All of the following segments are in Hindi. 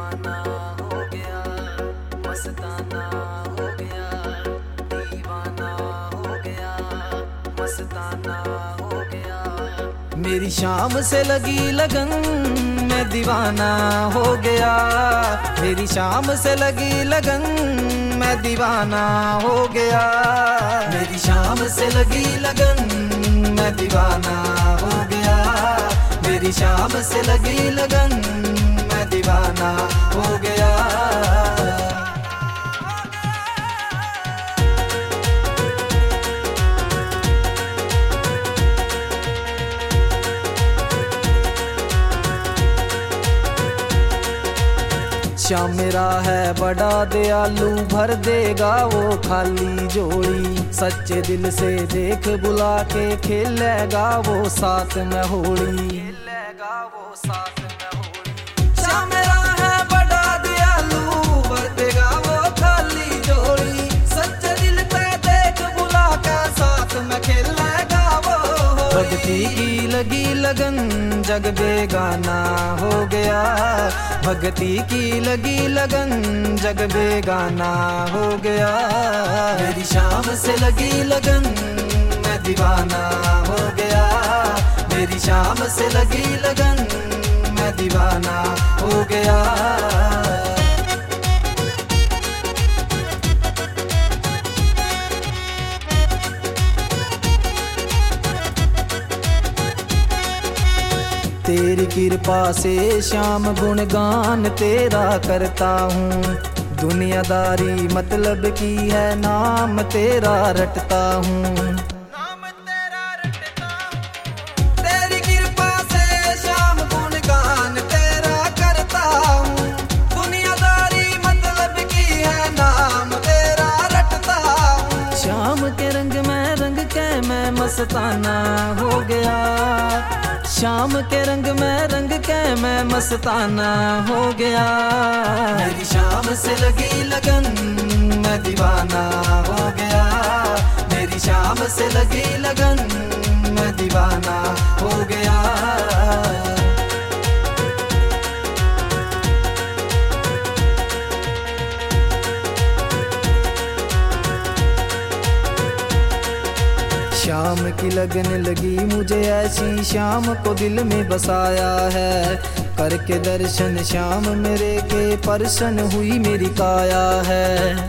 दीवाना हो गया, मस्ताना हो गया, दीवाना हो गया, मस्ताना हो गया। मेरी शाम से लगी लगन, मैं दीवाना हो गया। मेरी शाम से लगी लगन, मैं दीवाना हो गया। मेरी शाम से लगी लगन, मैं दीवाना हो गया। मेरी शाम से लगी लगन, मैं दीवाना हो गया। श्याम मेरा है बड़ा दयालु, भर देगा वो खाली झोली। सच्चे दिल से देख बुला के खेलेगा वो साथ में होली। श्याम मेरा है बड़ा दयालु, भर देगा वो खाली झोली। सच्चे दिल से देख बुला के साथ में खेलेगा वो। भक्ति की लगी लगन, जग बेगाना हो गया। भक्ति की लगी लगन, जग बेगाना हो गया। मेरी शाम से लगी लगन, मैं दीवाना हो गया। मेरी शाम से लगी लगन, मैं दीवाना हो गया। तेरी कृपा से श्याम गुणगान तेरा करता हूँ। दुनियादारी मतलब की है, नाम तेरा रटता हूँ। तेरी कृपा से श्याम गुणगान तेरा करता हूँ। दुनियादारी मतलब की है, नाम तेरा रटता हूँ। श्याम के रंग के मैं मस्ताना हो गया। शाम के रंग के मैं मस्ताना हो गया। मेरी शाम से लगी लगन, मैं दीवाना हो गया। मेरी शाम से लगी लगन, मैं दीवाना हो गया। शाम की लगन लगी मुझे ऐसी, शाम को दिल में बसाया है। करके दर्शन श्याम मेरे के, परसन हुई मेरी काया है।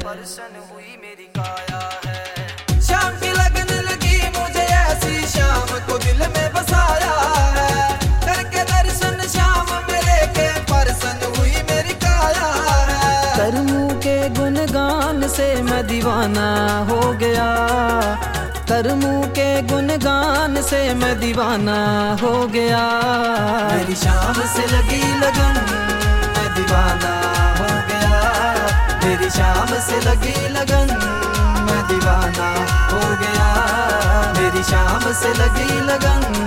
शाम की लगन लगी मुझे ऐसी, शाम को दिल में बसाया है। करके दर्शन श्याम मेरे के, परसन हुई मेरी काया है। तरमू के गुणगान से मैं दीवाना हो गया। तरमू के गुणगान से मैं दीवाना हो गया। मेरी शाम से लगी लगन, मैं दीवाना हो गया। मेरी शाम से लगी लगन, मैं दीवाना हो गया। मेरी शाम से लगी लगन,